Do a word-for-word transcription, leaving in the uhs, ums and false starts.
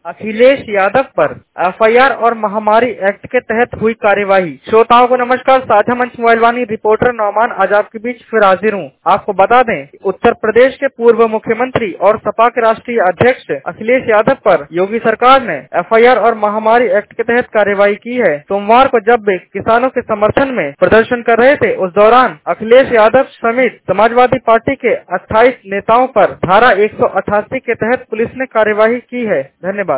अखिलेश यादव पर F I R और महामारी एक्ट के तहत हुई कार्यवाही। श्रोताओं को नमस्कार, साझा मंच मोबाइल वाणी रिपोर्टर नौमान आज आपके बीच फिर हाजिर हूँ। आपको बता दें, उत्तर प्रदेश के पूर्व मुख्यमंत्री और सपा के राष्ट्रीय अध्यक्ष अखिलेश यादव पर योगी सरकार ने एफ आई आर और महामारी एक्ट के तहत कार्यवाही की है। सोमवार को जब वे किसानों के समर्थन में प्रदर्शन कर रहे थे, उस दौरान अखिलेश यादव समेत समाजवादी पार्टी के अट्ठाईस नेताओं पर धारा एक सौ अठासी के तहत पुलिस ने कार्यवाही की है। धन्यवाद।